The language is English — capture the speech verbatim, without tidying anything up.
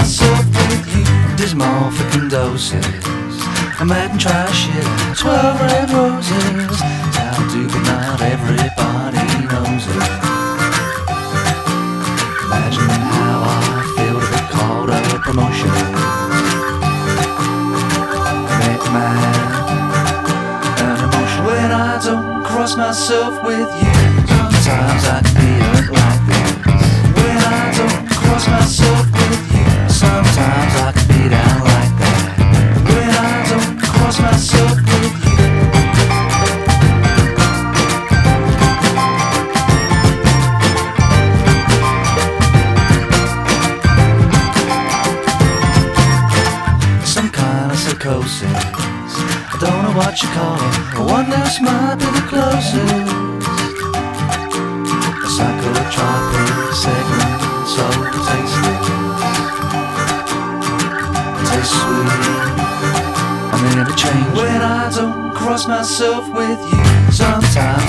myself with you. Dysmorphic and doses, I'm mad and try shit. Twelve red roses, how to do, but not everybody knows it. Imagine how I feel to be called a promotion. Make mad an emotion when I don't cross myself with you. Sometimes I can be hurt like this. When I don't cross myself with you. Sometimes I can be down like that. When I don't cross myself with you. Some kind of psychosis, I don't know what you call it. One dose might be the closest. A psychotropic segment, so tasteless. Tastes sweet, I never change when I don't cross myself with you. Sometimes